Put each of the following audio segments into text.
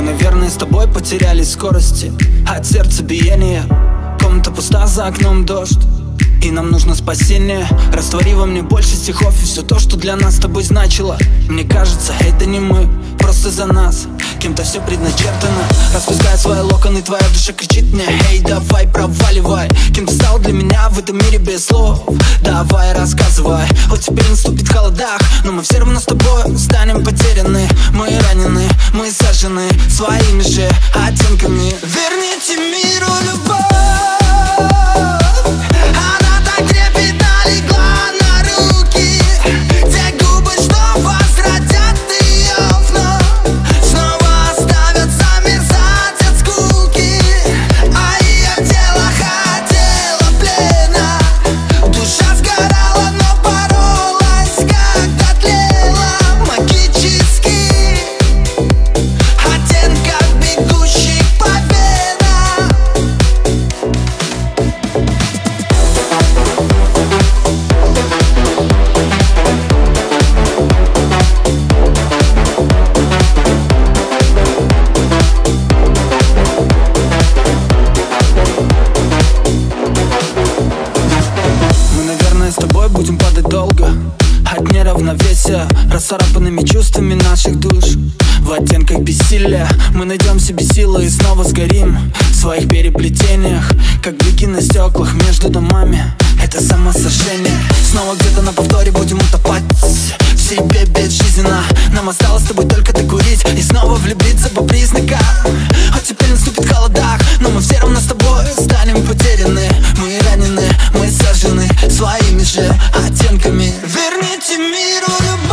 наверное, с тобой потерялись в скорости от сердцебиения. Комната пуста, за окном дождь, и нам нужно спасение. Раствори во мне больше стихов и все то, что для нас с тобой значило. Мне кажется, это не мы, просто за нас кем-то все предначертано. Распускай свои локоны, твоя душа кричит мне: эй, давай, проваливай. Кем ты стал для меня в этом мире без слов? Давай, рассказывай. Вот теперь наступит в холодах, но мы все равно с тобой станем потеряны. Мы ранены, мы сожжены своими же оттенками. Верните миру любовь. Будем падать долго от неравновесия, расцарапанными чувствами наших душ. В оттенках бессилия мы найдем себе силы и снова сгорим в своих переплетениях, как блики на стеклах между домами. Это самосожжение. Снова где-то на повторе будем утопать в себе безжизненно. Нам осталось с тобой только докурить и снова влюбиться по признакам. А теперь наступит в холодах, но мы все равно с тобой станем потеряны. Мы ранены, мы сожжены своими же оттенками. Верните миру любовь.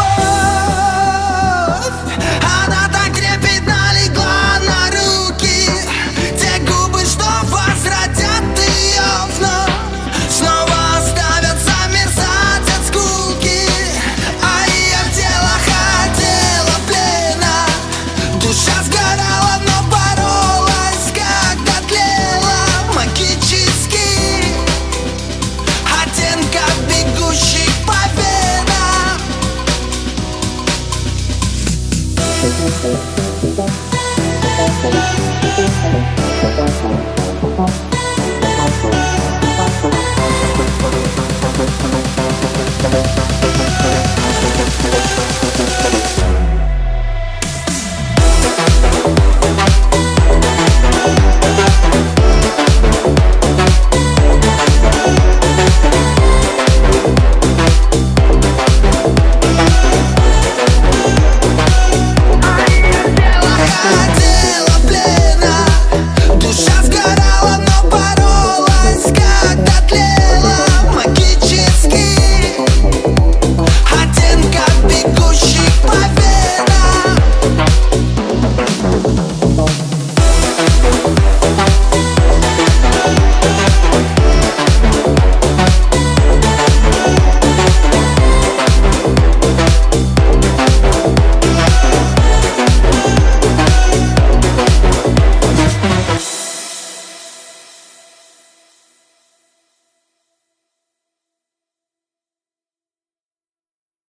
Она так трепетно легла на руки. Те губы, что возродят ее вновь, снова оставят замерзать от скуки. А ее тело хотело плена. Душа сгорала, но боролась, когда тлела магически. Оттенков бегущих победа.